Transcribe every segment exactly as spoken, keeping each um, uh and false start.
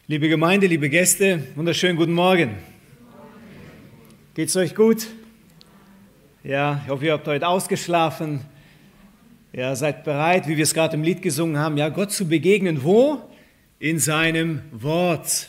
Liebe Gemeinde, liebe Gäste, wunderschönen guten Morgen. Geht's euch gut? Ja, ich hoffe, ihr habt heute ausgeschlafen. Ja, seid bereit, wie wir es gerade im Lied gesungen haben, ja, Gott zu begegnen. Wo? In seinem Wort.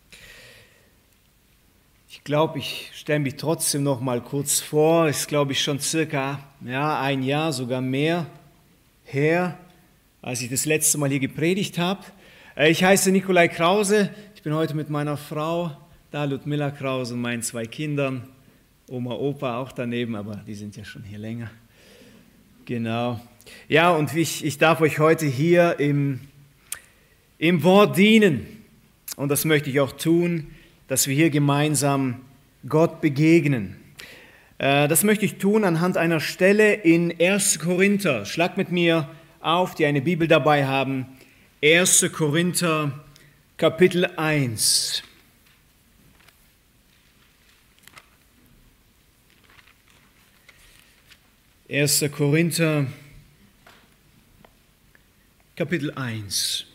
Ich glaube, ich stelle mich trotzdem noch mal kurz vor. Ist, glaube ich, schon circa ja, ein Jahr, sogar mehr her, als ich das letzte Mal hier gepredigt habe. Ich heiße Nikolai Krause, ich bin heute mit meiner Frau, da Ludmilla Krause und meinen zwei Kindern, Oma, Opa auch daneben, aber die sind ja schon hier länger. Genau. Ja, und ich, ich darf euch heute hier im, im Wort dienen. Und das möchte ich auch tun, dass wir hier gemeinsam Gott begegnen. Das möchte ich tun anhand einer Stelle in erster Korinther. Schlag mit mir auf, die eine Bibel dabei haben. erster Korinther, Kapitel eins. erster Korinther, Kapitel eins.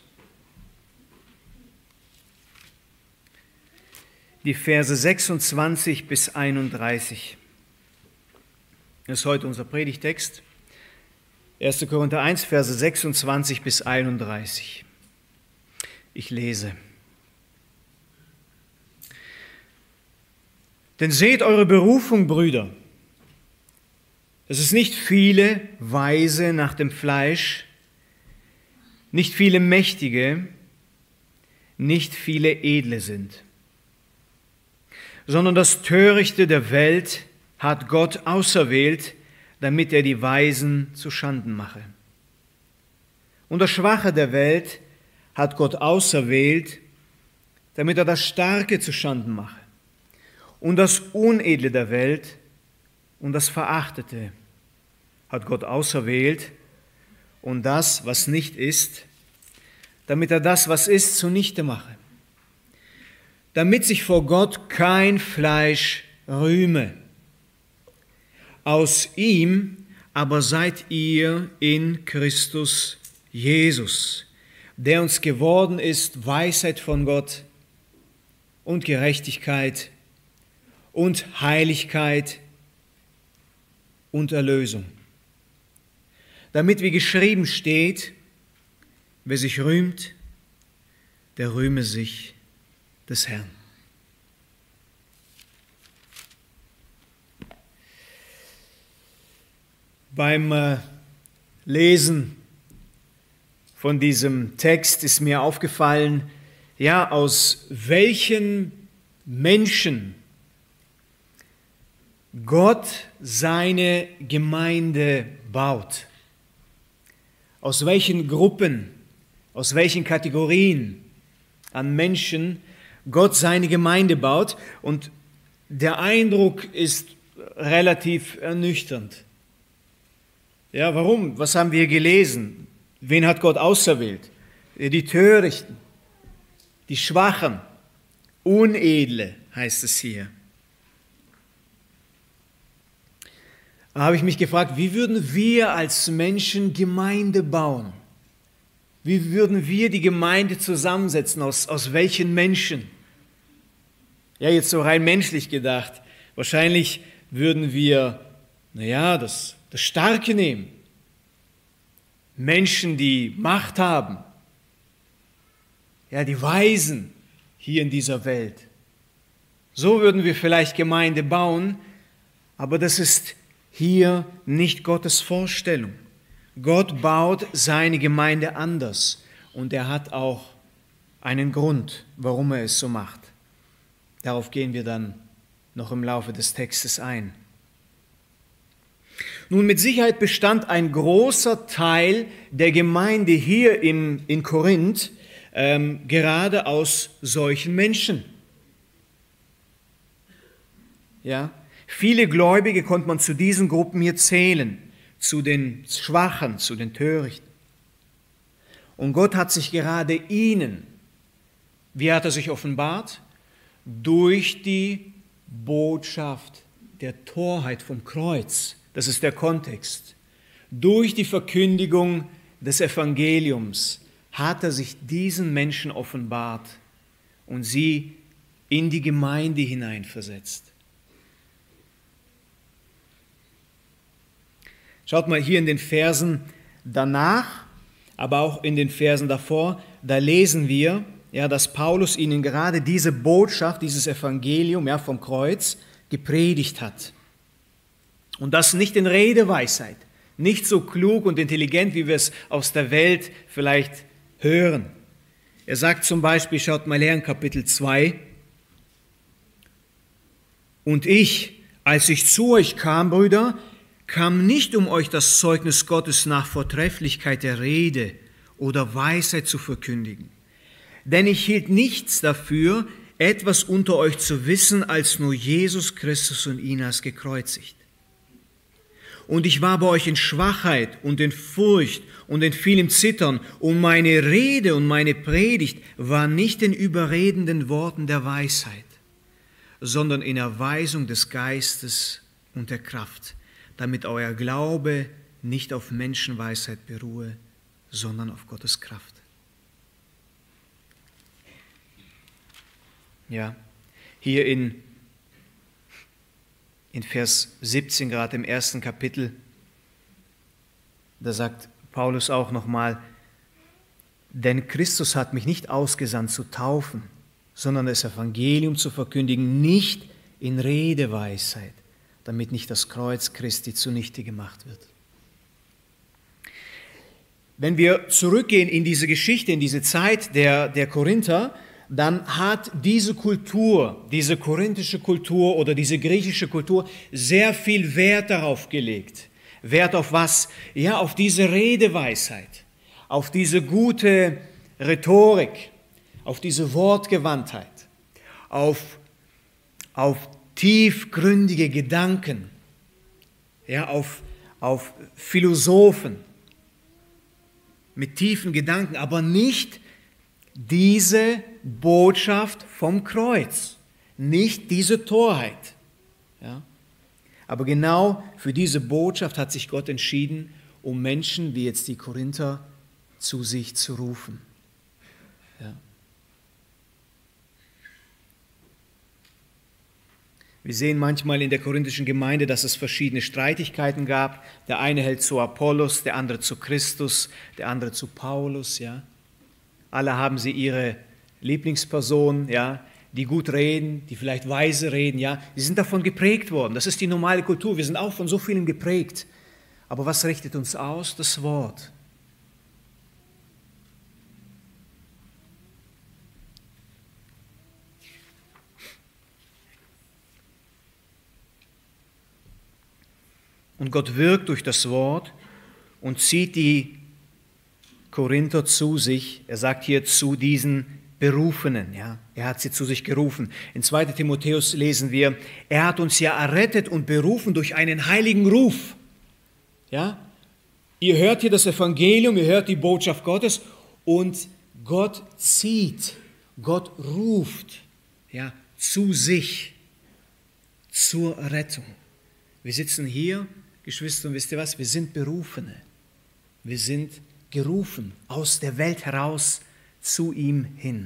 Die Verse sechsundzwanzig bis einunddreißig. Das ist heute unser Predigtext. erster Korinther eins, Verse sechsundzwanzig bis einunddreißig. Ich lese. Denn seht eure Berufung, Brüder. Es ist nicht viele Weise nach dem Fleisch, nicht viele Mächtige, nicht viele Edle sind, sondern das Törichte der Welt hat Gott auserwählt, damit er die Weisen zu Schanden mache. Und das Schwache der Welt hat Gott auserwählt, damit er das Starke zu Schanden mache. Und das Unedle der Welt und das Verachtete hat Gott auserwählt, und das, was nicht ist, damit er das, was ist, zunichte mache. Damit sich vor Gott kein Fleisch rühme. Aus ihm aber seid ihr in Christus Jesus, der uns geworden ist, Weisheit von Gott und Gerechtigkeit und Heiligkeit und Erlösung. Damit, wie geschrieben steht, wer sich rühmt, der rühme sich des Herrn. Beim äh, Lesen von diesem Text ist mir aufgefallen, ja, aus welchen Menschen Gott seine Gemeinde baut. Aus welchen Gruppen, aus welchen Kategorien an Menschen Gott seine Gemeinde baut. Und der Eindruck ist relativ ernüchternd. Ja, warum? Was haben wir gelesen? Wen hat Gott auserwählt? Die Törichten, die Schwachen, Unedle heißt es hier. Da habe ich mich gefragt, wie würden wir als Menschen Gemeinde bauen? Wie würden wir die Gemeinde zusammensetzen? Aus, aus welchen Menschen? Ja, jetzt so rein menschlich gedacht. Wahrscheinlich würden wir, naja, das, das Starke nehmen. Menschen, die Macht haben. Ja, die Weisen hier in dieser Welt. So würden wir vielleicht Gemeinde bauen, aber das ist hier nicht Gottes Vorstellung. Gott baut seine Gemeinde anders und er hat auch einen Grund, warum er es so macht. Darauf gehen wir dann noch im Laufe des Textes ein. Nun, mit Sicherheit bestand ein großer Teil der Gemeinde hier in, in Korinth ähm, gerade aus solchen Menschen. Ja, viele Gläubige konnte man zu diesen Gruppen hier zählen, zu den Schwachen, zu den Törichten. Und Gott hat sich gerade ihnen, wie hat er sich offenbart? Durch die Botschaft der Torheit vom Kreuz. Das ist der Kontext. Durch die Verkündigung des Evangeliums hat er sich diesen Menschen offenbart und sie in die Gemeinde hineinversetzt. Schaut mal hier in den Versen danach, aber auch in den Versen davor, da lesen wir, ja, dass Paulus ihnen gerade diese Botschaft, dieses Evangelium, ja, vom Kreuz gepredigt hat. Und das nicht in Redeweisheit, nicht so klug und intelligent, wie wir es aus der Welt vielleicht hören. Er sagt zum Beispiel, schaut mal her in Kapitel zwei, und ich, als ich zu euch kam, Brüder, kam nicht, um euch das Zeugnis Gottes nach Vortrefflichkeit der Rede oder Weisheit zu verkündigen. Denn ich hielt nichts dafür, etwas unter euch zu wissen, als nur Jesus Christus und ihn als gekreuzigt. Und ich war bei euch in Schwachheit und in Furcht und in vielem Zittern, und meine Rede und meine Predigt war nicht in überredenden Worten der Weisheit, sondern in Erweisung des Geistes und der Kraft, damit euer Glaube nicht auf Menschenweisheit beruhe, sondern auf Gottes Kraft. Ja, hier in, in Vers siebzehn, gerade im ersten Kapitel, da sagt Paulus auch nochmal, denn Christus hat mich nicht ausgesandt zu taufen, sondern das Evangelium zu verkündigen, nicht in Redeweisheit, damit nicht das Kreuz Christi zunichte gemacht wird. Wenn wir zurückgehen in diese Geschichte, in diese Zeit der, der Korinther, dann hat diese Kultur, diese korinthische Kultur oder diese griechische Kultur sehr viel Wert darauf gelegt. Wert auf was? Ja, auf diese Redeweisheit, auf diese gute Rhetorik, auf diese Wortgewandtheit, auf, auf tiefgründige Gedanken, ja, auf, auf Philosophen mit tiefen Gedanken, aber nicht diese Botschaft vom Kreuz, nicht diese Torheit. Ja? Aber genau für diese Botschaft hat sich Gott entschieden, um Menschen wie jetzt die Korinther zu sich zu rufen. Ja. Wir sehen manchmal in der korinthischen Gemeinde, dass es verschiedene Streitigkeiten gab. Der eine hält zu Apollos, der andere zu Christus, der andere zu Paulus. Ja. Alle haben sie ihre Lieblingsperson, ja, die gut reden, die vielleicht weise reden. Ja. Sie sind davon geprägt worden. Das ist die normale Kultur. Wir sind auch von so vielen geprägt. Aber was richtet uns aus? Das Wort. Und Gott wirkt durch das Wort und zieht die Korinther zu sich. Er sagt hier zu diesen Berufenen. Ja? Er hat sie zu sich gerufen. In zweiten Timotheus lesen wir, er hat uns ja errettet und berufen durch einen heiligen Ruf. Ja? Ihr hört hier das Evangelium, ihr hört die Botschaft Gottes und Gott zieht, Gott ruft, ja, zu sich, zur Rettung. Wir sitzen hier, Geschwister, und wisst ihr was? Wir sind Berufene. Wir sind gerufen aus der Welt heraus zu ihm hin.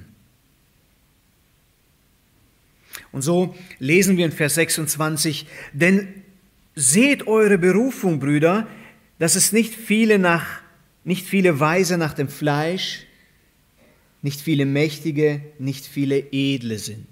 Und so lesen wir in Vers sechsundzwanzig, denn seht eure Berufung, Brüder, dass es nicht viele, nach, nicht viele Weise nach dem Fleisch, nicht viele Mächtige, nicht viele Edle sind.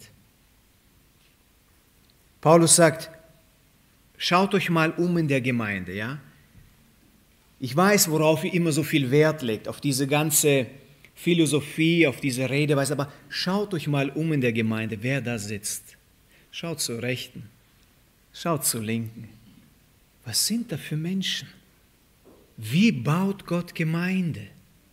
Paulus sagt, schaut euch mal um in der Gemeinde, ja? Ich weiß, worauf ihr immer so viel Wert legt, auf diese ganze Philosophie, auf diese Redeweise, aber schaut euch mal um in der Gemeinde, wer da sitzt. Schaut zur Rechten, schaut zur Linken. Was sind da für Menschen? Wie baut Gott Gemeinde?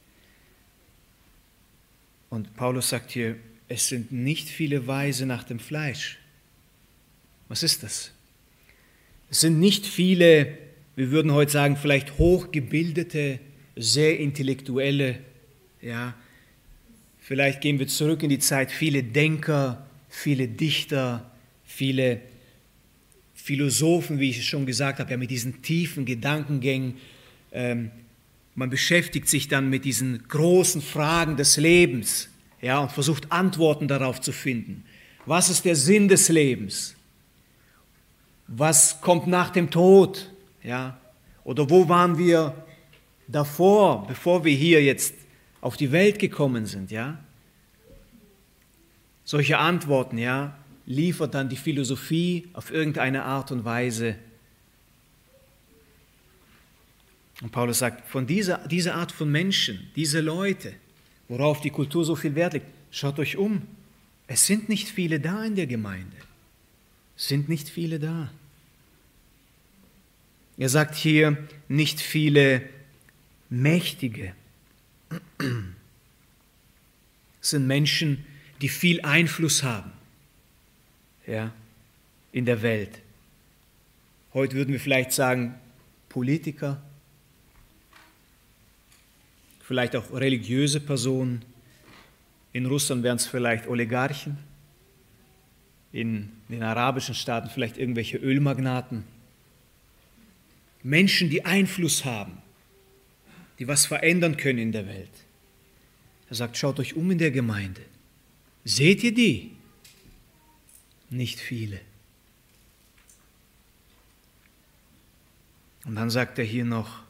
Und Paulus sagt hier, es sind nicht viele Weise nach dem Fleisch. Was ist das? Es sind nicht viele, wir würden heute sagen, vielleicht hochgebildete, sehr intellektuelle, ja, vielleicht gehen wir zurück in die Zeit, viele Denker, viele Dichter, viele Philosophen, wie ich es schon gesagt habe, ja, mit diesen tiefen Gedankengängen. Ähm, man beschäftigt sich dann mit diesen großen Fragen des Lebens. ja, und versucht Antworten darauf zu finden. Was ist der Sinn des Lebens? Was kommt nach dem Tod? Ja? Oder wo waren wir davor, bevor wir hier jetzt auf die Welt gekommen sind? Ja? Solche Antworten, ja, liefert dann die Philosophie auf irgendeine Art und Weise. Und Paulus sagt, von dieser, dieser Art von Menschen, diese Leute, worauf die Kultur so viel Wert legt, schaut euch um. Es sind nicht viele da in der Gemeinde. Es sind nicht viele da. Er sagt hier, nicht viele Mächtige. Es sind Menschen, die viel Einfluss haben, ja, in der Welt. Heute würden wir vielleicht sagen, Politiker, vielleicht auch religiöse Personen. In Russland wären es vielleicht Oligarchen, in den arabischen Staaten vielleicht irgendwelche Ölmagnaten. Menschen, die Einfluss haben, die was verändern können in der Welt. Er sagt, schaut euch um in der Gemeinde. Seht ihr die? Nicht viele. Und dann sagt er hier noch,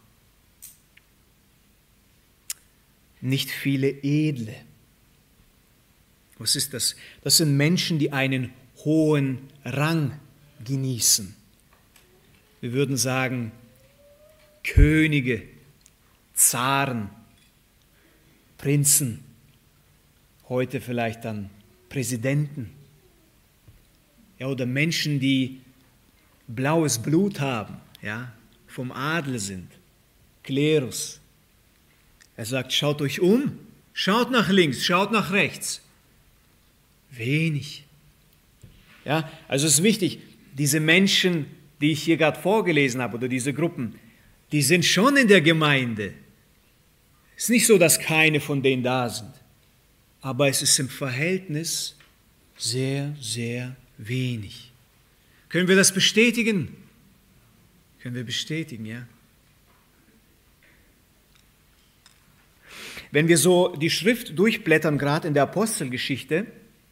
nicht viele Edle. Was ist das? Das sind Menschen, die einen hohen Rang genießen. Wir würden sagen, Könige, Zaren, Prinzen, heute vielleicht dann Präsidenten, ja, oder Menschen, die blaues Blut haben, ja, vom Adel sind, Klerus. Er sagt, schaut euch um, schaut nach links, schaut nach rechts. Wenig. Ja, also es ist wichtig, diese Menschen, die ich hier gerade vorgelesen habe, oder diese Gruppen, die sind schon in der Gemeinde. Es ist nicht so, dass keine von denen da sind, aber es ist im Verhältnis sehr, sehr wenig. Können wir das bestätigen? Können wir bestätigen, ja? Wenn wir so die Schrift durchblättern, gerade in der Apostelgeschichte,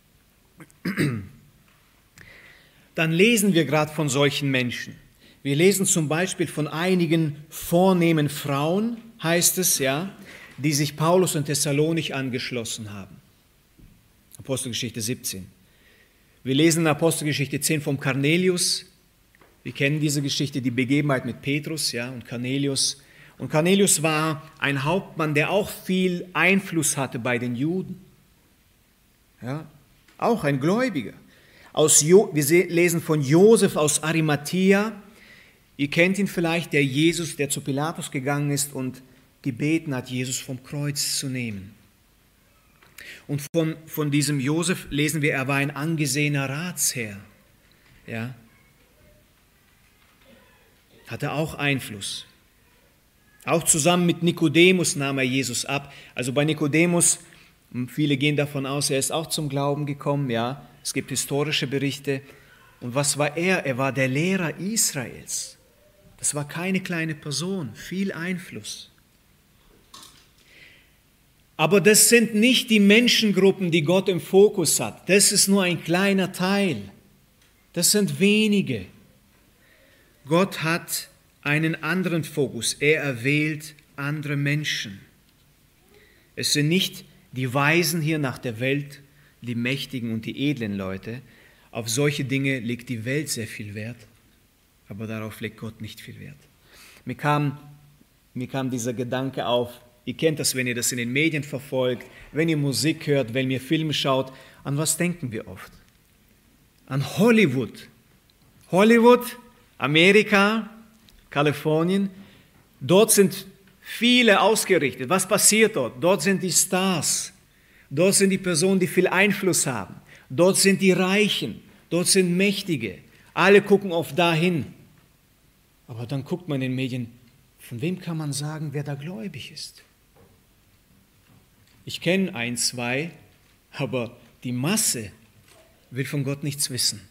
dann lesen wir gerade von solchen Menschen. Wir lesen zum Beispiel von einigen vornehmen Frauen, heißt es, ja, die sich Paulus und Thessalonich angeschlossen haben. Apostelgeschichte siebzehn. Wir lesen in Apostelgeschichte zehn vom Cornelius. Wir kennen diese Geschichte, die Begebenheit mit Petrus, ja, und Cornelius. Und Cornelius war ein Hauptmann, der auch viel Einfluss hatte bei den Juden. Ja, auch ein Gläubiger. Aus jo- Wir lesen von Josef aus Arimathea. Ihr kennt ihn vielleicht, der Jesus, der zu Pilatus gegangen ist und gebeten hat, Jesus vom Kreuz zu nehmen. Und von, von diesem Josef lesen wir, er war ein angesehener Ratsherr. Ja. Hatte auch Einfluss. Auch zusammen mit Nikodemus nahm er Jesus ab. Also bei Nikodemus, viele gehen davon aus, er ist auch zum Glauben gekommen. Ja. Es gibt historische Berichte. Und was war er? Er war der Lehrer Israels. Das war keine kleine Person, viel Einfluss. Aber das sind nicht die Menschengruppen, die Gott im Fokus hat. Das ist nur ein kleiner Teil. Das sind wenige. Gott hat einen anderen Fokus. Er erwählt andere Menschen. Es sind nicht die Weisen hier nach der Welt, die Mächtigen und die edlen Leute. Auf solche Dinge legt die Welt sehr viel Wert, aber darauf legt Gott nicht viel Wert. Mir kam, mir kam dieser Gedanke auf, ihr kennt das, wenn ihr das in den Medien verfolgt, wenn ihr Musik hört, wenn ihr Filme schaut, an was denken wir oft? An Hollywood. Hollywood, Amerika, Kalifornien, dort sind viele ausgerichtet. Was passiert dort? Dort sind die Stars, dort sind die Personen, die viel Einfluss haben, dort sind die Reichen, dort sind Mächtige. Alle gucken auf dahin. Aber dann guckt man in den Medien, von wem kann man sagen, wer da gläubig ist? Ich kenne ein, zwei, aber die Masse will von Gott nichts wissen.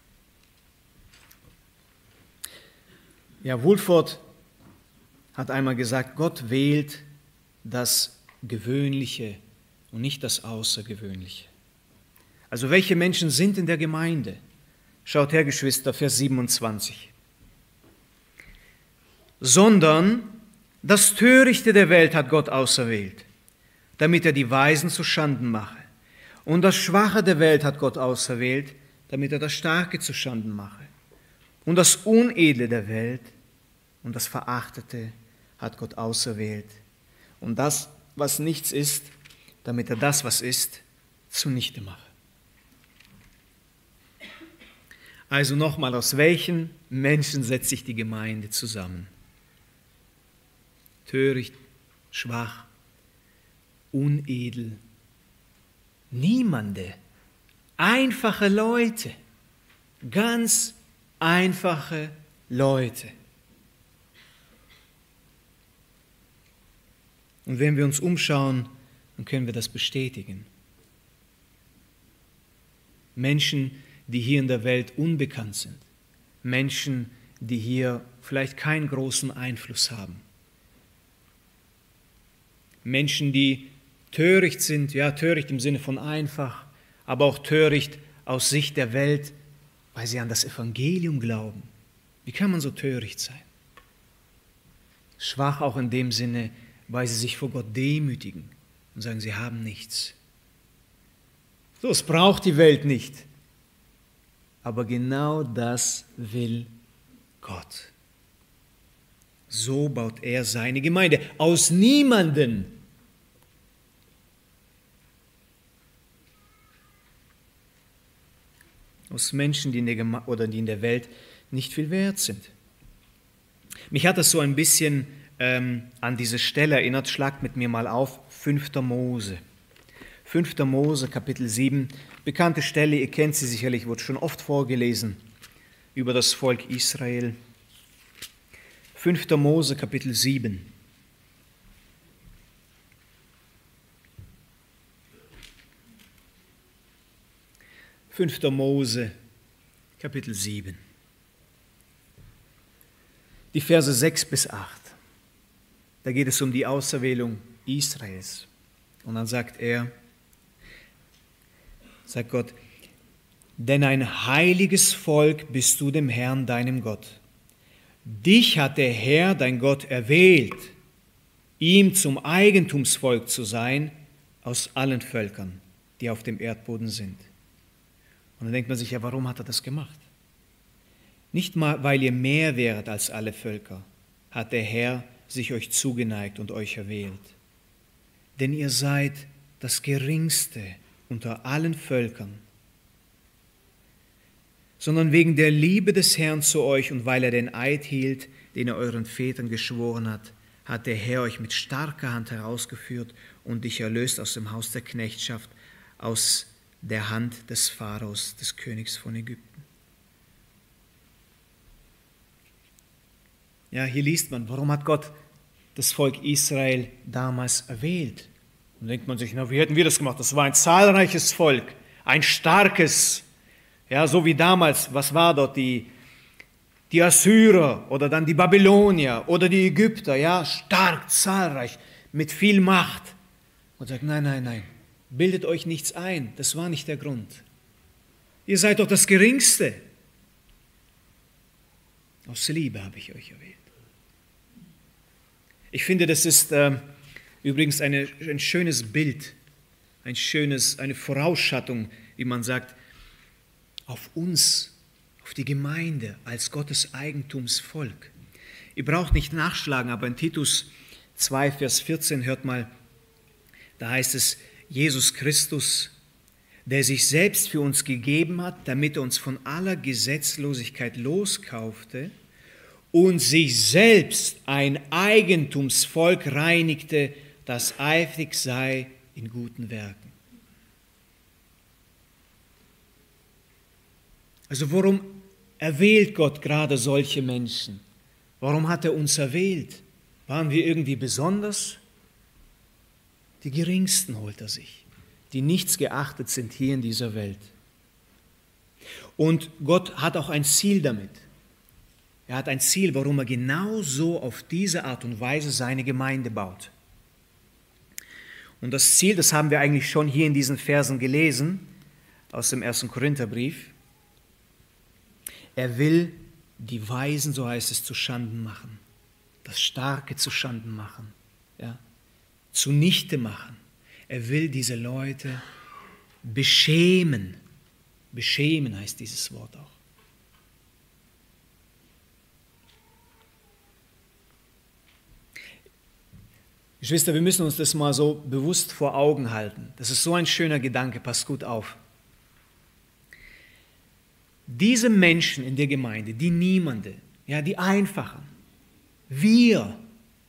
Ja, Wohlford hat einmal gesagt, Gott wählt das Gewöhnliche und nicht das Außergewöhnliche. Also welche Menschen sind in der Gemeinde? Schaut her, Geschwister, Vers siebenundzwanzig. Sondern das Törichte der Welt hat Gott auserwählt, damit er die Weisen zu Schanden mache. Und das Schwache der Welt hat Gott auserwählt, damit er das Starke zu Schanden mache. Und das Unedle der Welt und das Verachtete hat Gott auserwählt. Und das, was nichts ist, damit er das, was ist, zunichte mache. Also nochmal, aus welchen Menschen setzt sich die Gemeinde zusammen? Töricht, schwach, unedel. Niemande. Einfache Leute. Ganz einfache Leute. Und wenn wir uns umschauen, dann können wir das bestätigen. Menschen, die hier in der Welt unbekannt sind. Menschen, die hier vielleicht keinen großen Einfluss haben. Menschen, die töricht sind, ja, töricht im Sinne von einfach, aber auch töricht aus Sicht der Welt, weil sie an das Evangelium glauben. Wie kann man so töricht sein? Schwach auch in dem Sinne, weil sie sich vor Gott demütigen und sagen, sie haben nichts. So, es braucht die Welt nicht. Aber genau das will Gott. So baut er seine Gemeinde. Aus niemanden. Aus Menschen, die in der Geme- oder die in der Welt nicht viel wert sind. Mich hat das so ein bisschen ähm, an diese Stelle erinnert. Schlagt mit mir mal auf, fünfter Mose. fünfter Mose, Kapitel sieben. Bekannte Stelle, ihr kennt sie sicherlich, wurde schon oft vorgelesen über das Volk Israel. fünfter Mose, Kapitel sieben. fünfter Mose, Kapitel sieben. Die Verse sechs bis acht. Da geht es um die Auserwählung Israels. Und dann sagt er, sagt Gott, denn ein heiliges Volk bist du dem Herrn, deinem Gott. Dich hat der Herr, dein Gott, erwählt, ihm zum Eigentumsvolk zu sein aus allen Völkern, die auf dem Erdboden sind. Und dann denkt man sich, ja, warum hat er das gemacht? Nicht mal, weil ihr mehr wäret als alle Völker, hat der Herr sich euch zugeneigt und euch erwählt. Denn ihr seid das Geringste unter allen Völkern, sondern wegen der Liebe des Herrn zu euch und weil er den Eid hielt, den er euren Vätern geschworen hat, hat der Herr euch mit starker Hand herausgeführt und dich erlöst aus dem Haus der Knechtschaft, aus der Hand des Pharaos, des Königs von Ägypten. Ja, hier liest man, warum hat Gott das Volk Israel damals erwählt? Und denkt man sich, na, wie hätten wir das gemacht? Das war ein zahlreiches Volk, ein starkes, ja, so wie damals, was war dort, die, die Assyrer oder dann die Babylonier oder die Ägypter, ja, stark, zahlreich, mit viel Macht. Und sagt, nein, nein, nein, bildet euch nichts ein, das war nicht der Grund. Ihr seid doch das Geringste. Aus Liebe habe ich euch erwählt. Ich finde, das ist äh, übrigens eine, ein schönes Bild, ein schönes, eine Vorausschattung, wie man sagt, auf uns, auf die Gemeinde als Gottes Eigentumsvolk. Ihr braucht nicht nachschlagen, aber in Titus zwei, Vers vierzehn hört mal, da heißt es, Jesus Christus, der sich selbst für uns gegeben hat, damit er uns von aller Gesetzlosigkeit loskaufte und sich selbst ein Eigentumsvolk reinigte, das eifrig sei in guten Werken. Also warum erwählt Gott gerade solche Menschen? Warum hat er uns erwählt? Waren wir irgendwie besonders? Die Geringsten holt er sich, die nichts geachtet sind hier in dieser Welt. Und Gott hat auch ein Ziel damit. Er hat ein Ziel, warum er genau so auf diese Art und Weise seine Gemeinde baut. Und das Ziel, das haben wir eigentlich schon hier in diesen Versen gelesen, aus dem ersten Korintherbrief. Er will die Weisen, so heißt es, zu Schanden machen, das Starke zu Schanden machen, ja, zunichte machen. Er will diese Leute beschämen. Beschämen heißt dieses Wort auch. Geschwister, wir müssen uns das mal so bewusst vor Augen halten. Das ist so ein schöner Gedanke, passt gut auf. Diese Menschen in der Gemeinde, die Niemande, ja, die Einfachen, wir,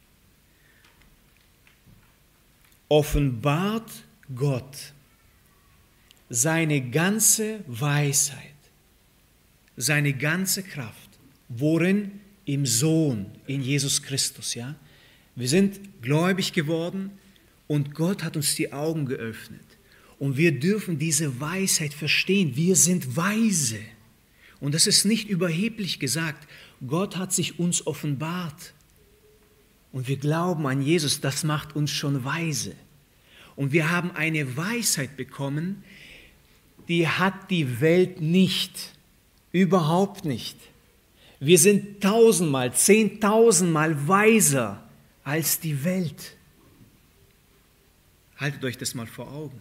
offenbart Gott seine ganze Weisheit, seine ganze Kraft. Worin? Im Sohn, in Jesus Christus, ja. Wir sind gläubig geworden und Gott hat uns die Augen geöffnet. Und wir dürfen diese Weisheit verstehen. Wir sind weise. Und das ist nicht überheblich gesagt. Gott hat sich uns offenbart. Und wir glauben an Jesus, das macht uns schon weise. Und wir haben eine Weisheit bekommen, die hat die Welt nicht. Überhaupt nicht. Wir sind tausendmal, zehntausendmal weiser als die Welt. Haltet euch das mal vor Augen.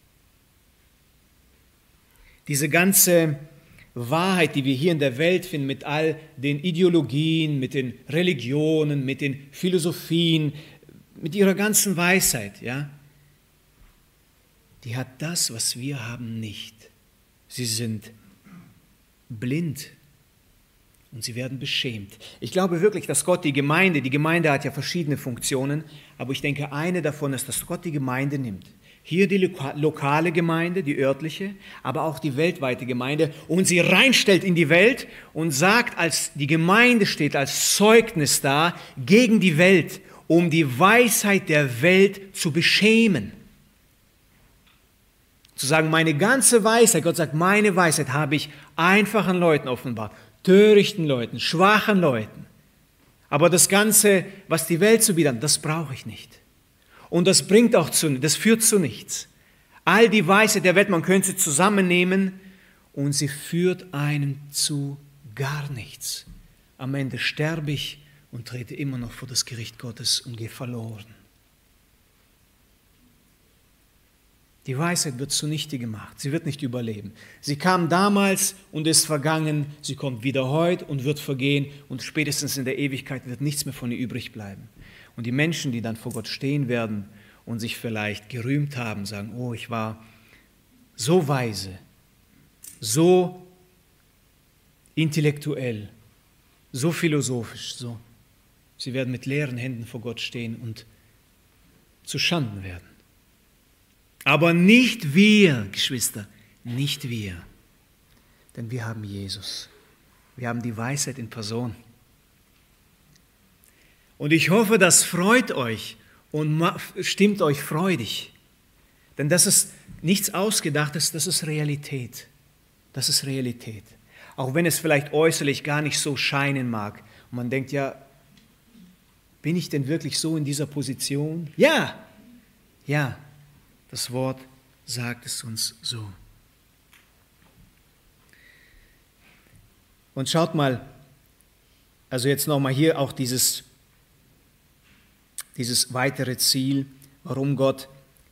Diese ganze Wahrheit, die wir hier in der Welt finden, mit all den Ideologien, mit den Religionen, mit den Philosophien, mit ihrer ganzen Weisheit, ja, die hat das, was wir haben, nicht. Sie sind blind. Und sie werden beschämt. Ich glaube wirklich, dass Gott die Gemeinde, die Gemeinde hat ja verschiedene Funktionen, aber ich denke, eine davon ist, dass Gott die Gemeinde nimmt. Hier die lokale Gemeinde, die örtliche, aber auch die weltweite Gemeinde und sie reinstellt in die Welt und sagt, als die Gemeinde steht als Zeugnis da gegen die Welt, um die Weisheit der Welt zu beschämen. Zu sagen, meine ganze Weisheit, Gott sagt, meine Weisheit habe ich einfachen Leuten offenbart. Törichten Leuten, schwachen Leuten. Aber das Ganze, was die Welt zu bieten hat, das brauche ich nicht. Und das bringt auch zu, das führt zu nichts. All die Weisheit der Welt, man könnte sie zusammennehmen und sie führt einen zu gar nichts. Am Ende sterbe ich und trete immer noch vor das Gericht Gottes und gehe verloren. Die Weisheit wird zunichte gemacht, sie wird nicht überleben. Sie kam damals und ist vergangen, sie kommt wieder heute und wird vergehen und spätestens in der Ewigkeit wird nichts mehr von ihr übrig bleiben. Und die Menschen, die dann vor Gott stehen werden und sich vielleicht gerühmt haben, sagen, oh, ich war so weise, so intellektuell, so philosophisch, so. Sie werden mit leeren Händen vor Gott stehen und zu Schanden werden. Aber nicht wir, Geschwister, nicht wir. Denn wir haben Jesus. Wir haben die Weisheit in Person. Und ich hoffe, das freut euch und stimmt euch freudig. Denn das ist nichts Ausgedachtes, das ist Realität. Das ist Realität. Auch wenn es vielleicht äußerlich gar nicht so scheinen mag. Und man denkt, ja, bin ich denn wirklich so in dieser Position? Ja, ja. Das Wort sagt es uns so. Und schaut mal, also jetzt nochmal hier auch dieses, dieses weitere Ziel, warum Gott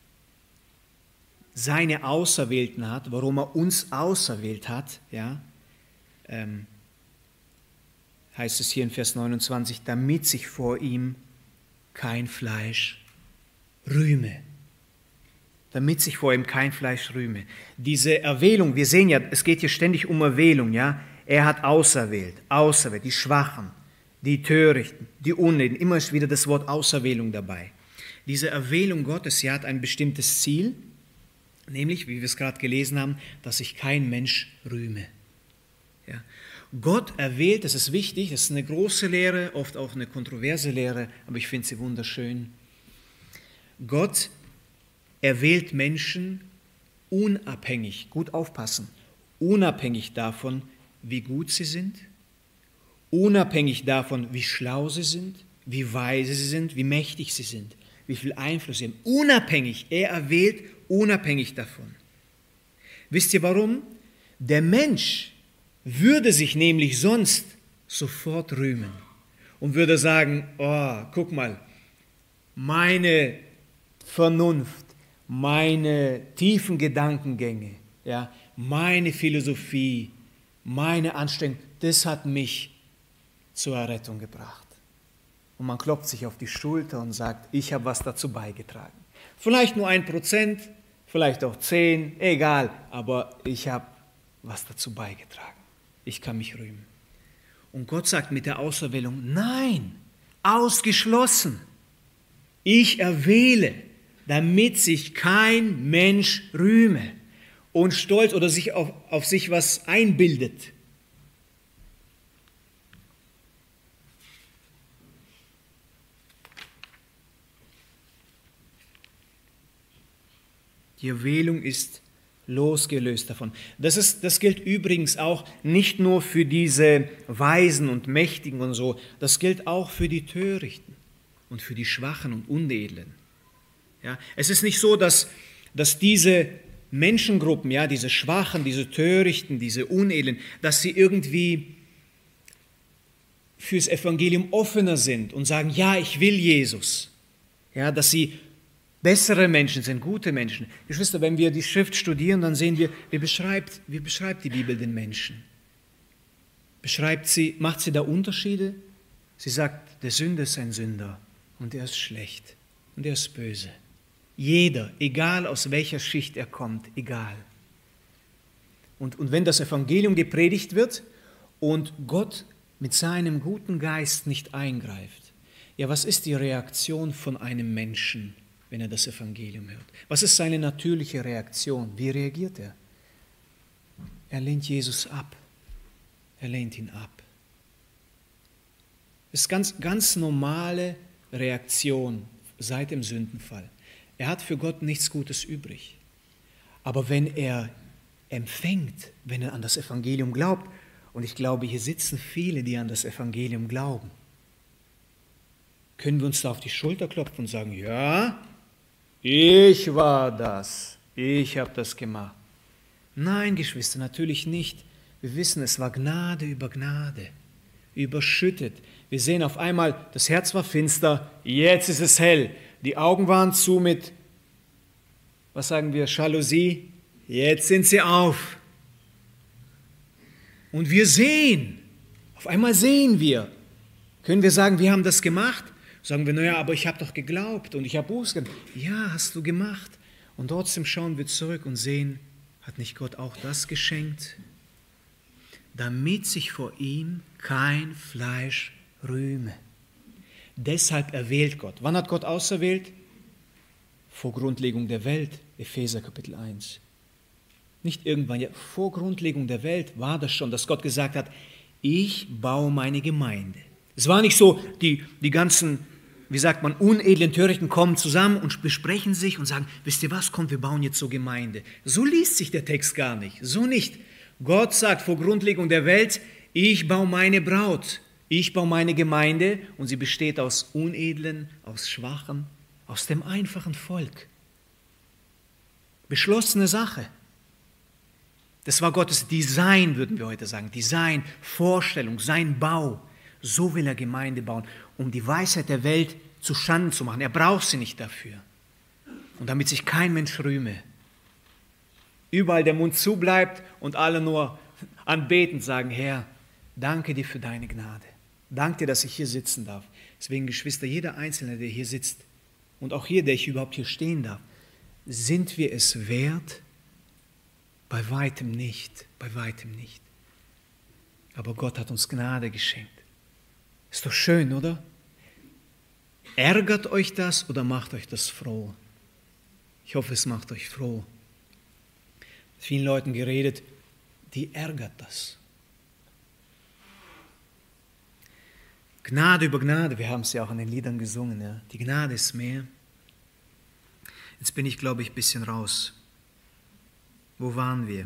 seine Auserwählten hat, warum er uns auserwählt hat, ja, ähm, heißt es hier in Vers neunundzwanzig, damit sich vor ihm kein Fleisch rühme. Damit sich vor ihm kein Fleisch rühme. Diese Erwählung, wir sehen ja, es geht hier ständig um Erwählung, ja. Er hat auserwählt, auserwählt, die Schwachen, die Törichten, die Unnötigen, immer ist wieder das Wort Auserwählung dabei. Diese Erwählung Gottes, sie hat ein bestimmtes Ziel, nämlich, wie wir es gerade gelesen haben, dass sich kein Mensch rühme. Ja. Gott erwählt, das ist wichtig, das ist eine große Lehre, oft auch eine kontroverse Lehre, aber ich finde sie wunderschön. Gott Er wählt Menschen unabhängig, gut aufpassen, unabhängig davon, wie gut sie sind, unabhängig davon, wie schlau sie sind, wie weise sie sind, wie mächtig sie sind. wie viel Einfluss sie haben. Unabhängig, er erwählt unabhängig davon. Wisst ihr warum? Der Mensch würde sich nämlich sonst sofort rühmen und würde sagen, oh, guck mal, meine Vernunft, meine tiefen Gedankengänge, ja, meine Philosophie, meine Anstrengung, das hat mich zur Errettung gebracht. Und man klopft sich auf die Schulter und sagt, ich habe was dazu beigetragen. Vielleicht nur ein Prozent, vielleicht auch zehn, egal, aber ich habe was dazu beigetragen. Ich kann mich rühmen. Und Gott sagt mit der Auserwählung, nein, ausgeschlossen. Ich erwähle, damit sich kein Mensch rühme und stolz oder sich auf, auf sich was einbildet. Die Erwählung ist losgelöst davon. Das, ist, das gilt übrigens auch nicht nur für diese Weisen und Mächtigen und so, das gilt auch für die Törichten und für die Schwachen und Unedlen. Ja, es ist nicht so, dass, dass diese Menschengruppen, ja, diese Schwachen, diese Törichten, diese Unedlen, dass sie irgendwie fürs Evangelium offener sind und sagen, ja, ich will Jesus. Ja, dass sie bessere Menschen sind, gute Menschen. Geschwister, wenn wir die Schrift studieren, dann sehen wir, wie beschreibt, wie beschreibt die Bibel den Menschen? Beschreibt sie, macht sie da Unterschiede? Sie sagt, der Sünder ist ein Sünder und er ist schlecht und er ist böse. Jeder, egal aus welcher Schicht er kommt, egal. Und, und wenn das Evangelium gepredigt wird und Gott mit seinem guten Geist nicht eingreift, ja, was ist die Reaktion von einem Menschen, wenn er das Evangelium hört? Was ist seine natürliche Reaktion? Wie reagiert er? Er lehnt Jesus ab. Er lehnt ihn ab. Das ist ganz, ganz normale Reaktion seit dem Sündenfall. Er hat für Gott nichts Gutes übrig. Aber wenn er empfängt, wenn er an das Evangelium glaubt, und ich glaube, hier sitzen viele, die an das Evangelium glauben, können wir uns da auf die Schulter klopfen und sagen, ja, ich war das, ich habe das gemacht. Nein, Geschwister, natürlich nicht. Wir wissen, es war Gnade über Gnade, überschüttet. Wir sehen auf einmal, das Herz war finster, jetzt ist es hell. Die Augen waren zu mit, was sagen wir, Jalousie, jetzt sind sie auf. Und wir sehen, auf einmal sehen wir. Können wir sagen, wir haben das gemacht? Sagen wir, naja, aber ich habe doch geglaubt und ich habe Buße gemacht. Ja, hast du gemacht. Und trotzdem schauen wir zurück und sehen, hat nicht Gott auch das geschenkt? Damit sich vor ihm kein Fleisch rühme. Deshalb erwählt Gott. Wann hat Gott auserwählt? Vor Grundlegung der Welt, Epheser Kapitel eins. Nicht irgendwann, ja, vor Grundlegung der Welt war das schon, dass Gott gesagt hat, ich baue meine Gemeinde. Es war nicht so, die, die ganzen, wie sagt man, unedlen Törichten kommen zusammen und besprechen sich und sagen, wisst ihr was, kommt, wir bauen jetzt so Gemeinde. So liest sich der Text gar nicht, so nicht. Gott sagt vor Grundlegung der Welt, ich baue meine Braut, ich baue meine Gemeinde und sie besteht aus Unedlen, aus Schwachen, aus dem einfachen Volk. Beschlossene Sache. Das war Gottes Design, würden wir heute sagen. Design, Vorstellung, sein Bau. So will er Gemeinde bauen, um die Weisheit der Welt zu Schanden zu machen. Er braucht sie nicht dafür. Und damit sich kein Mensch rühme. Überall der Mund zubleibt und alle nur anbetend sagen, Herr, danke dir für deine Gnade. Danke dir, dass ich hier sitzen darf. Deswegen, Geschwister, jeder Einzelne, der hier sitzt und auch hier, der ich überhaupt hier stehen darf, sind wir es wert? Bei weitem nicht, bei weitem nicht. Aber Gott hat uns Gnade geschenkt. Ist doch schön, oder? Ärgert euch das oder macht euch das froh? Ich hoffe, es macht euch froh. Mit vielen Leuten geredet, die ärgert das. Gnade über Gnade, wir haben es ja auch in den Liedern gesungen. Ja. Die Gnade ist mehr. Jetzt bin ich, glaube ich, ein bisschen raus. Wo waren wir?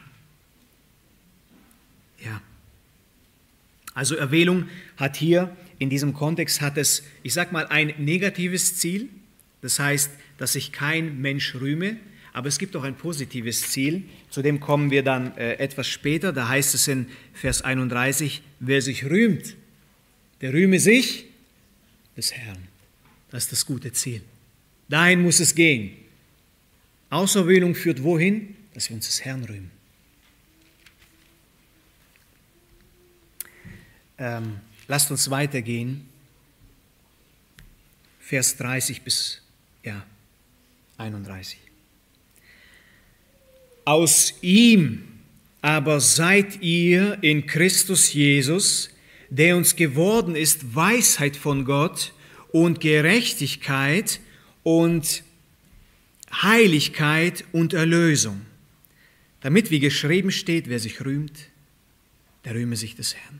Ja. Also Erwählung hat hier, in diesem Kontext hat es, ich sag mal, ein negatives Ziel Das heißt, dass sich kein Mensch rühme, aber es gibt auch ein positives Ziel. Zu dem kommen wir dann äh, etwas später. Da heißt es in Vers einunddreißig, wer sich rühmt, der rühme sich des Herrn. Das ist das gute Ziel. Dahin muss es gehen. Auserwählung führt wohin? Dass wir uns des Herrn rühmen. Ähm, lasst uns weitergehen. Vers dreißig bis ja, einunddreißig. Aus ihm aber seid ihr in Christus Jesus, der uns geworden ist, Weisheit von Gott und Gerechtigkeit und Heiligkeit und Erlösung, damit, wie geschrieben steht, wer sich rühmt, der rühme sich des Herrn.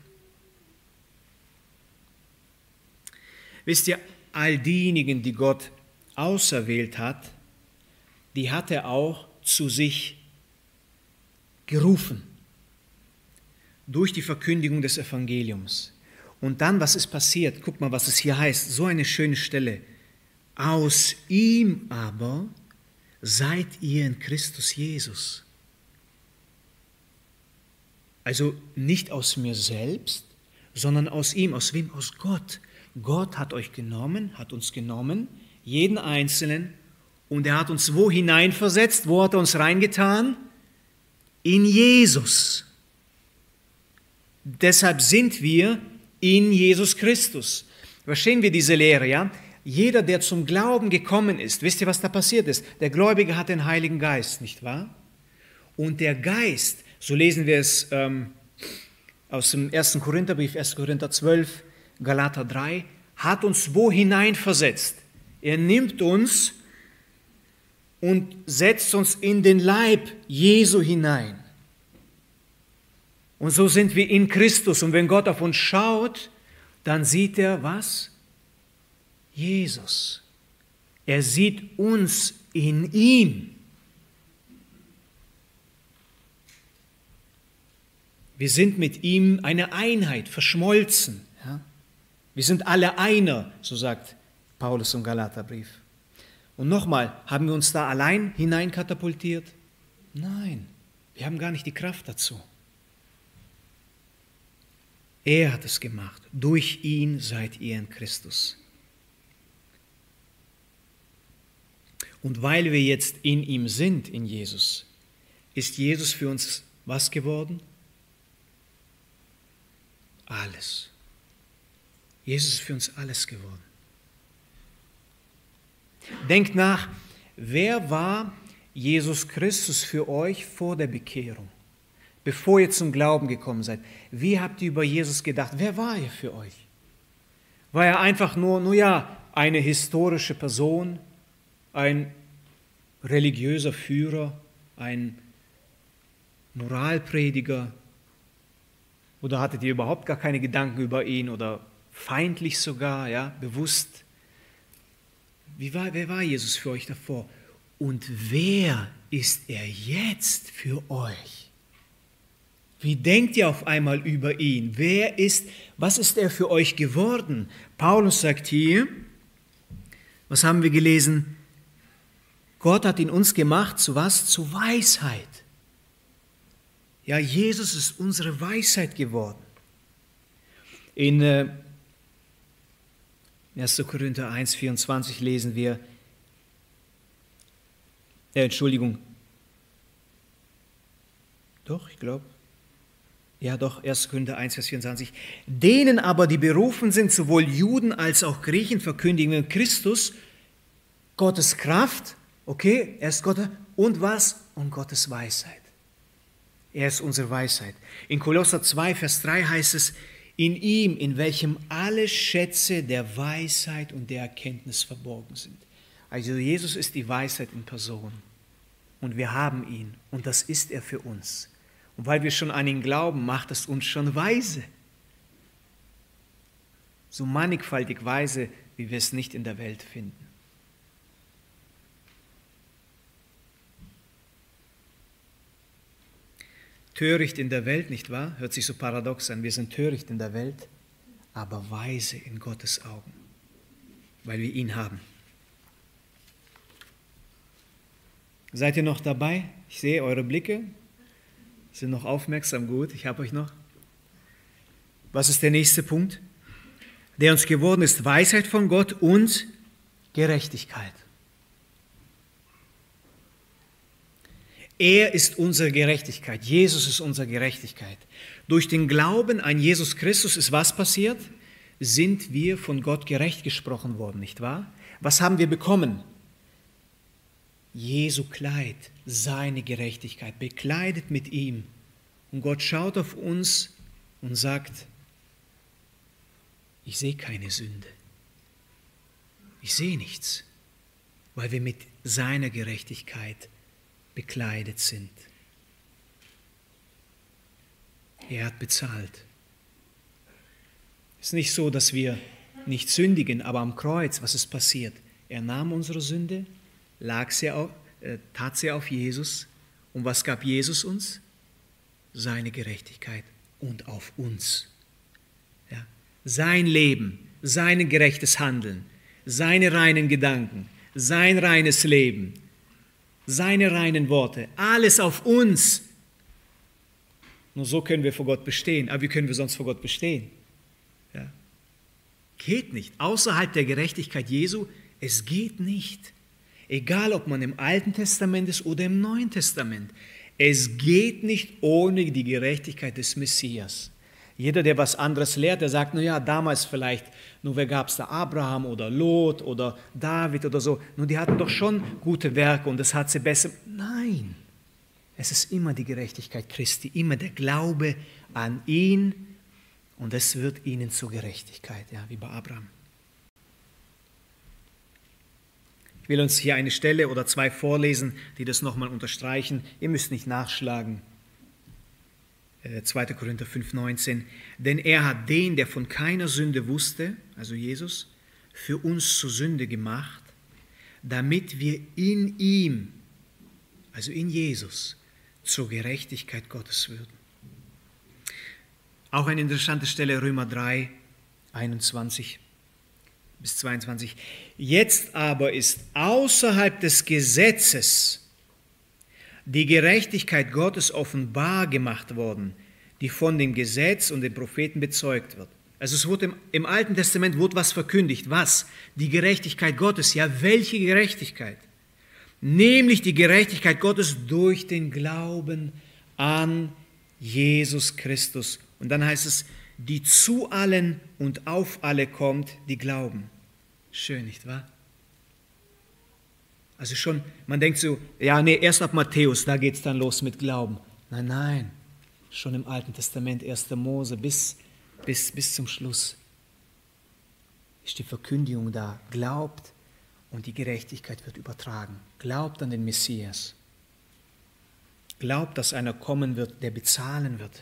Wisst ihr, all diejenigen, die Gott auserwählt hat, die hat er auch zu sich gerufen, durch die Verkündigung des Evangeliums. Und dann, was ist passiert? Guck mal, was es hier heißt, so eine schöne Stelle. Aus ihm aber seid ihr in Christus Jesus. Also nicht aus mir selbst, sondern aus ihm. Aus wem? Aus Gott. Gott hat euch genommen, hat uns genommen, jeden Einzelnen, und er hat uns wo hineinversetzt? Wo hat er uns reingetan? In Jesus. Deshalb sind wir in Jesus Christus. Verstehen wir diese Lehre, ja? Jeder, der zum Glauben gekommen ist, wisst ihr, was da passiert ist? Der Gläubige hat den Heiligen Geist, nicht wahr? Und der Geist, so lesen wir es ähm, aus dem ersten Korintherbrief, erster Korinther zwölf, Galater drei, hat uns wo hineinversetzt? Er nimmt uns und setzt uns in den Leib Jesu hinein. Und so sind wir in Christus. Und wenn Gott auf uns schaut, dann sieht er was? Jesus. Er sieht uns in ihm. Wir sind mit ihm eine Einheit, verschmolzen. Ja? Wir sind alle einer, so sagt Paulus im Galaterbrief. Und nochmal, haben wir uns da allein hineinkatapultiert? Nein, wir haben gar nicht die Kraft dazu. Er hat es gemacht. Durch ihn seid ihr in Christus. Und weil wir jetzt in ihm sind, in Jesus, ist Jesus für uns was geworden? Alles. Jesus ist für uns alles geworden. Denkt nach, wer war Jesus Christus für euch vor der Bekehrung? Bevor ihr zum Glauben gekommen seid, wie habt ihr über Jesus gedacht? Wer war er für euch? War er einfach nur, nur ja, eine historische Person, ein religiöser Führer, ein Moralprediger? Oder hattet ihr überhaupt gar keine Gedanken über ihn oder feindlich sogar, ja, bewusst? Wie war, wer war Jesus für euch davor? Und wer ist er jetzt für euch? Wie denkt ihr auf einmal über ihn? Wer ist, was ist er für euch geworden? Paulus sagt hier, was haben wir gelesen? Gott hat ihn uns gemacht zu was? Zu Weisheit. Ja, Jesus ist unsere Weisheit geworden. In äh, erster Korinther eins, vierundzwanzig lesen wir, äh, Entschuldigung, doch, ich glaube, ja doch, erster Korinther eins, Vers vierundzwanzig, denen aber, die berufen sind, sowohl Juden als auch Griechen, verkündigen wir Christus, Gottes Kraft, okay, er ist Gott, und was? Und Gottes Weisheit. Er ist unsere Weisheit. In Kolosser zwei, Vers drei heißt es, in ihm, in welchem alle Schätze der Weisheit und der Erkenntnis verborgen sind. Also Jesus ist die Weisheit in Person und wir haben ihn und das ist er für uns. Und weil wir schon an ihn glauben, macht es uns schon weise. So mannigfaltig weise, wie wir es nicht in der Welt finden. Töricht in der Welt, nicht wahr? Hört sich so paradox an. Wir sind töricht in der Welt, aber weise in Gottes Augen, weil wir ihn haben. Seid ihr noch dabei? Ich sehe eure Blicke. Sind noch aufmerksam, gut, ich habe euch noch. Was ist der nächste Punkt? Der uns geworden ist, Weisheit von Gott und Gerechtigkeit. Er ist unsere Gerechtigkeit. Jesus ist unsere Gerechtigkeit. Durch den Glauben an Jesus Christus ist was passiert? Sind wir von Gott gerecht gesprochen worden, nicht wahr? Was haben wir bekommen? Jesu Kleid, seine Gerechtigkeit, bekleidet mit ihm. Und Gott schaut auf uns und sagt, ich sehe keine Sünde. Ich sehe nichts, weil wir mit seiner Gerechtigkeit bekleidet sind. Er hat bezahlt. Es ist nicht so, dass wir nicht sündigen, aber am Kreuz, was ist passiert? Er nahm unsere Sünde, lag sie auf, äh, tat sie auf Jesus. Und was gab Jesus uns? Seine Gerechtigkeit und auf uns. Ja. Sein Leben, sein gerechtes Handeln, seine reinen Gedanken, sein reines Leben, seine reinen Worte, alles auf uns. Nur so können wir vor Gott bestehen. Aber wie können wir sonst vor Gott bestehen? Ja. Geht nicht. Außerhalb der Gerechtigkeit Jesu, es geht nicht. Egal, ob man im Alten Testament ist oder im Neuen Testament. Es geht nicht ohne die Gerechtigkeit des Messias. Jeder, der was anderes lehrt, der sagt, naja, damals vielleicht, nur wer gab es da, Abraham oder Lot oder David oder so, nur die hatten doch schon gute Werke und das hat sie besser. Nein, es ist immer die Gerechtigkeit Christi, immer der Glaube an ihn und es wird ihnen zur Gerechtigkeit, ja, wie bei Abraham. Ich will uns hier eine Stelle oder zwei vorlesen, die das nochmal unterstreichen. Ihr müsst nicht nachschlagen. zweiter Korinther fünf, neunzehn. Denn er hat den, der von keiner Sünde wusste, also Jesus, für uns zur Sünde gemacht, damit wir in ihm, also in Jesus, zur Gerechtigkeit Gottes würden. Auch eine interessante Stelle, Römer drei, einundzwanzig bis zweiundzwanzig. Jetzt aber ist außerhalb des Gesetzes die Gerechtigkeit Gottes offenbar gemacht worden, die von dem Gesetz und den Propheten bezeugt wird. Also es wurde im, im Alten Testament wurde was verkündigt. Was? Die Gerechtigkeit Gottes. Ja, welche Gerechtigkeit? Nämlich die Gerechtigkeit Gottes durch den Glauben an Jesus Christus. Und dann heißt es, die zu allen und auf alle kommt, die glauben. Schön, nicht wahr? Also schon, man denkt so, ja, nee, erst ab Matthäus, da geht es dann los mit Glauben. Nein, nein, schon im Alten Testament, erster Mose, bis, bis, bis zum Schluss ist die Verkündigung da. Glaubt und die Gerechtigkeit wird übertragen. Glaubt an den Messias. Glaubt, dass einer kommen wird, der bezahlen wird.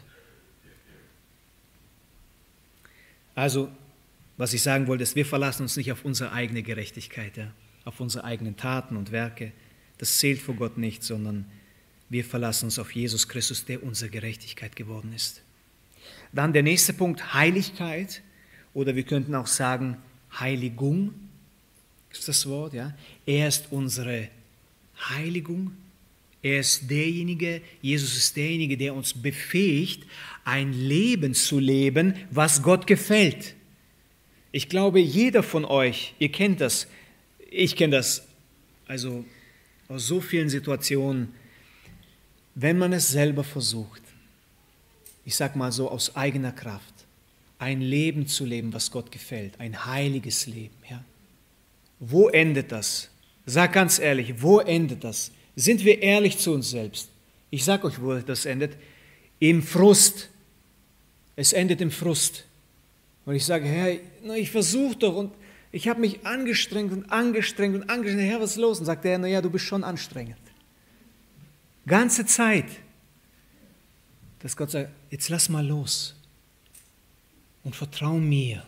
Also, was ich sagen wollte, ist, wir verlassen uns nicht auf unsere eigene Gerechtigkeit, ja, auf unsere eigenen Taten und Werke. Das zählt vor Gott nicht, sondern wir verlassen uns auf Jesus Christus, der unsere Gerechtigkeit geworden ist. Dann der nächste Punkt, Heiligkeit, oder wir könnten auch sagen Heiligung, ist das Wort, ja. Er ist unsere Heiligung. Er ist derjenige, Jesus ist derjenige, der uns befähigt, ein Leben zu leben, was Gott gefällt. Ich glaube, jeder von euch, ihr kennt das, ich kenne das, also aus so vielen Situationen, wenn man es selber versucht, ich sage mal so aus eigener Kraft, ein Leben zu leben, was Gott gefällt, ein heiliges Leben. Ja? Wo endet das? Sag ganz ehrlich, wo endet das? Sind wir ehrlich zu uns selbst? Ich sage euch, wo das endet. Im Frust. Es endet im Frust. Und ich sage, Herr, ich versuche doch und ich habe mich angestrengt und angestrengt und angestrengt. Herr, was ist los? Und sagt er, naja, du bist schon anstrengend. Ganze Zeit. Dass Gott sagt, jetzt lass mal los und vertrau mir.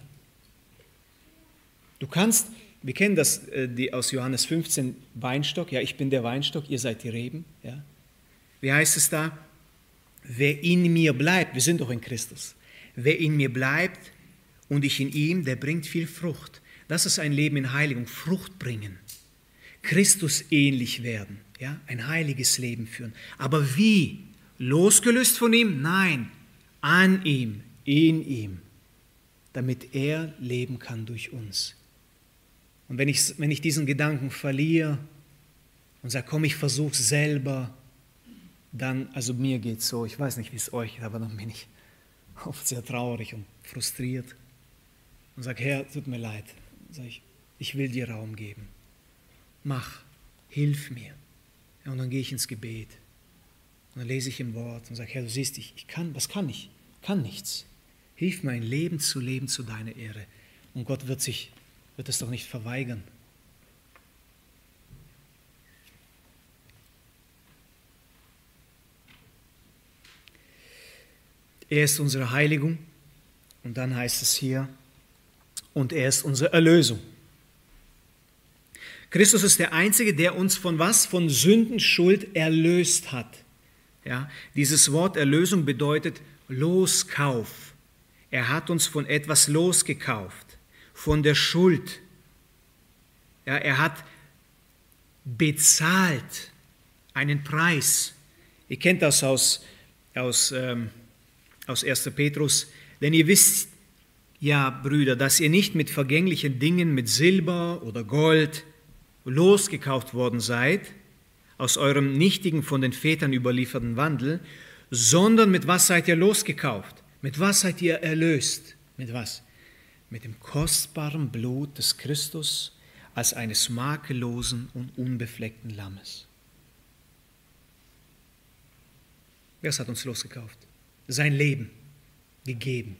Du kannst, wir kennen das die aus Johannes fünfzehn, Weinstock, ja, ich bin der Weinstock, ihr seid die Reben. Ja. Wie heißt es da? Wer in mir bleibt, wir sind doch in Christus, wer in mir bleibt und ich in ihm, der bringt viel Frucht. Das ist ein Leben in Heiligung, Frucht bringen. Christus ähnlich werden, ja, ein heiliges Leben führen. Aber wie? Losgelöst von ihm? Nein, an ihm, in ihm, damit er leben kann durch uns. Und wenn ich, wenn ich diesen Gedanken verliere und sage, komm, ich versuche es selber, dann, also mir geht es so, ich weiß nicht, wie es euch geht, aber dann bin ich oft sehr traurig und frustriert und sage, Herr, tut mir leid, sag ich, ich will dir Raum geben. Mach, hilf mir. Ja, und dann gehe ich ins Gebet und dann lese ich im Wort und sage, Herr, du siehst, ich, ich kann, was kann ich? Kann nichts. Hilf mir, ein Leben zu leben zu deiner Ehre. Und Gott wird sich, wird es doch nicht verweigern. Er ist unsere Heiligung und dann heißt es hier, und er ist unsere Erlösung. Christus ist der Einzige, der uns von was? Von Sündenschuld erlöst hat. Ja, dieses Wort Erlösung bedeutet Loskauf. Er hat uns von etwas losgekauft, von der Schuld. Ja, er hat bezahlt einen Preis. Ihr kennt das aus, aus, ähm, aus erster Petrus. Denn ihr wisst ja, Brüder, dass ihr nicht mit vergänglichen Dingen, mit Silber oder Gold losgekauft worden seid, aus eurem nichtigen, von den Vätern überlieferten Wandel, sondern mit was seid ihr losgekauft? Mit was seid ihr erlöst? Mit was? Mit dem kostbaren Blut des Christus als eines makellosen und unbefleckten Lammes. Wer hat uns losgekauft? Sein Leben gegeben.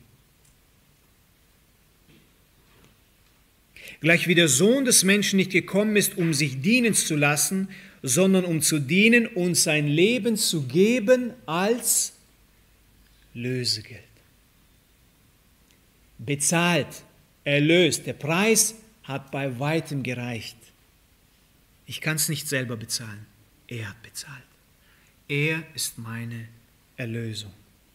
Gleich wie der Sohn des Menschen nicht gekommen ist, um sich dienen zu lassen, sondern um zu dienen und sein Leben zu geben als Lösegeld. Bezahlt, erlöst. Der Preis hat bei weitem gereicht. Ich kann es nicht selber bezahlen. Er hat bezahlt. Er ist meine Erlösung.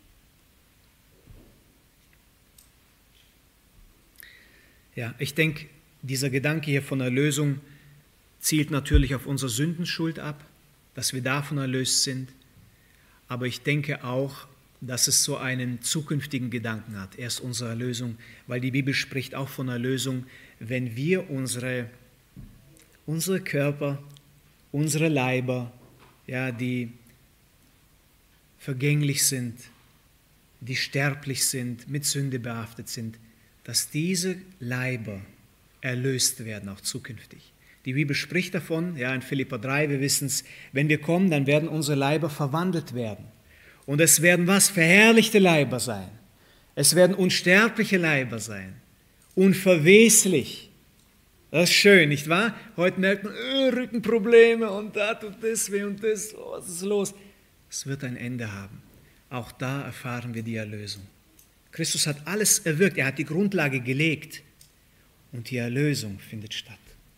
Ja, ich denke, dieser Gedanke hier von Erlösung zielt natürlich auf unsere Sündenschuld ab, dass wir davon erlöst sind. Aber ich denke auch, dass es so einen zukünftigen Gedanken hat. Er ist unsere Erlösung, weil die Bibel spricht auch von Erlösung, wenn wir unsere, unsere Körper, unsere Leiber, ja, die vergänglich sind, die sterblich sind, mit Sünde behaftet sind, dass diese Leiber erlöst werden, auch zukünftig. Die Bibel spricht davon, ja, in Philipper drei, wir wissen es, wenn wir kommen, dann werden unsere Leiber verwandelt werden. Und es werden was? Verherrlichte Leiber sein. Es werden unsterbliche Leiber sein. Unverweslich. Das ist schön, nicht wahr? Heute merkt man, oh, Rückenprobleme und da tut das weh und das, oh, was ist los? Es wird ein Ende haben. Auch da erfahren wir die Erlösung. Christus hat alles erwirkt, er hat die Grundlage gelegt und die Erlösung findet statt.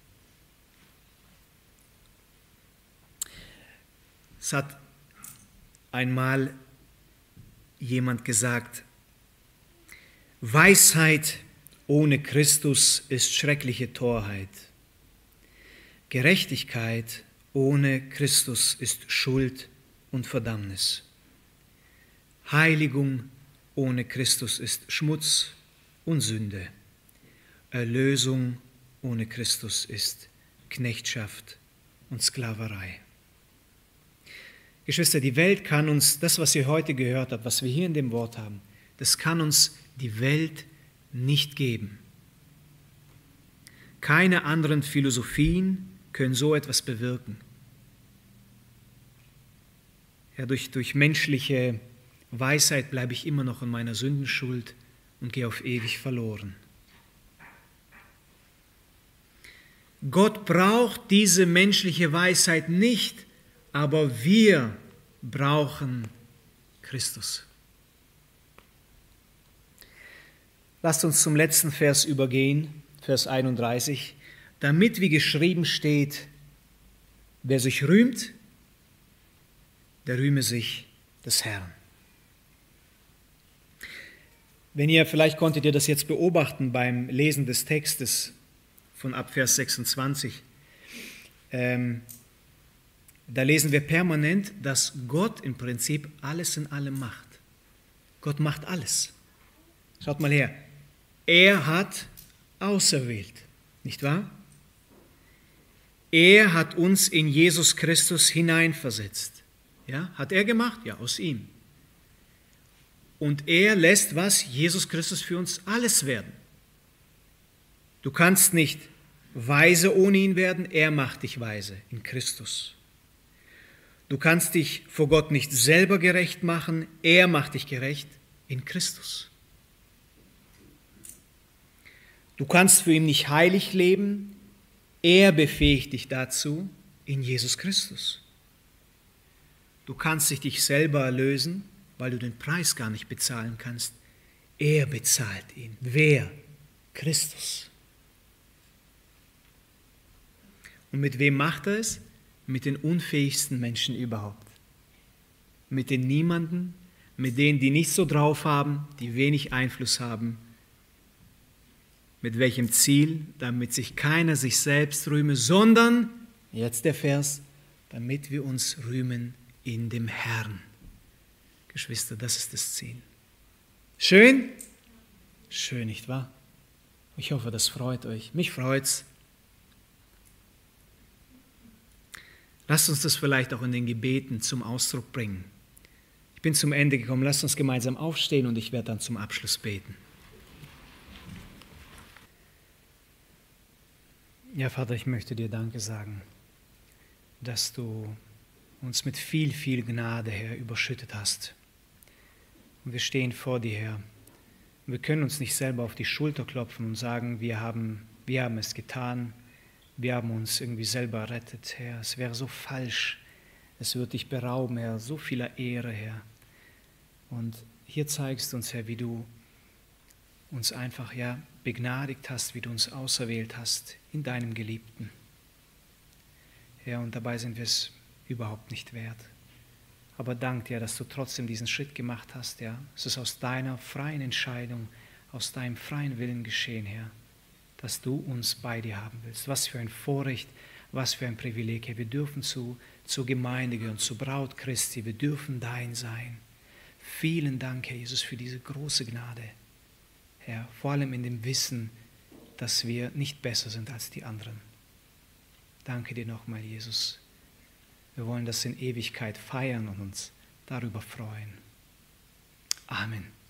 Es hat einmal jemand gesagt, Weisheit ohne Christus ist schreckliche Torheit. Gerechtigkeit ohne Christus ist Schuld und Verdammnis. Heiligung ohne Christus ist Schmutz und Sünde. Erlösung ohne Christus ist Knechtschaft und Sklaverei. Geschwister, die Welt kann uns, das, was ihr heute gehört habt, was wir hier in dem Wort haben, das kann uns die Welt nicht geben. Keine anderen Philosophien können so etwas bewirken. Ja, durch, durch menschliche Weisheit bleibe ich immer noch in meiner Sündenschuld und gehe auf ewig verloren. Gott braucht diese menschliche Weisheit nicht, aber wir brauchen Christus. Lasst uns zum letzten Vers übergehen, Vers einunddreißig. Damit, wie geschrieben steht, wer sich rühmt, der rühme sich des Herrn. Wenn ihr, vielleicht konntet ihr das jetzt beobachten beim Lesen des Textes von ab Vers sechsundzwanzig. ähm, da lesen wir permanent, dass Gott im Prinzip alles in allem macht. Gott macht alles. Schaut mal her. Er hat auserwählt, nicht wahr? Er hat uns in Jesus Christus hineinversetzt. Ja, hat er gemacht? Ja, aus ihm. Und er lässt was? Jesus Christus für uns alles werden. Du kannst nicht weise ohne ihn werden, er macht dich weise in Christus. Du kannst dich vor Gott nicht selber gerecht machen, er macht dich gerecht in Christus. Du kannst für ihn nicht heilig leben, er befähigt dich dazu in Jesus Christus. Du kannst dich dich selber erlösen, weil du den Preis gar nicht bezahlen kannst. Er bezahlt ihn. Wer? Christus. Und mit wem macht er es? Mit den unfähigsten Menschen überhaupt. Mit den Niemanden, mit denen, die nicht so drauf haben, die wenig Einfluss haben. Mit welchem Ziel? Damit sich keiner sich selbst rühme, sondern, jetzt der Vers, damit wir uns rühmen in dem Herrn. Geschwister, das ist das Ziel. Schön? Schön, nicht wahr? Ich hoffe, das freut euch. Mich freut's. Lasst uns das vielleicht auch in den Gebeten zum Ausdruck bringen. Ich bin zum Ende gekommen. Lasst uns gemeinsam aufstehen und ich werde dann zum Abschluss beten. Ja, Vater, ich möchte dir Danke sagen, dass du uns mit viel, viel Gnade, Herr, überschüttet hast. Und wir stehen vor dir, Herr. Wir können uns nicht selber auf die Schulter klopfen und sagen, wir haben, wir haben es getan, wir haben uns irgendwie selber errettet, Herr. Es wäre so falsch. Es wird dich berauben, Herr, so vieler Ehre, Herr. Und hier zeigst du uns, Herr, wie du uns einfach, ja, begnadigt hast, wie du uns auserwählt hast in deinem Geliebten. Herr, und dabei sind wir es überhaupt nicht wert. Aber dank dir, dass du trotzdem diesen Schritt gemacht hast, ja. Es ist aus deiner freien Entscheidung, aus deinem freien Willen geschehen, Herr, dass du uns bei dir haben willst. Was für ein Vorrecht, was für ein Privileg, Herr. Wir dürfen zu, zur Gemeinde gehören, zur Braut Christi. Wir dürfen dein sein. Vielen Dank, Herr Jesus, für diese große Gnade, Herr. Vor allem in dem Wissen, dass wir nicht besser sind als die anderen. Danke dir nochmal, Jesus. Wir wollen das in Ewigkeit feiern und uns darüber freuen. Amen.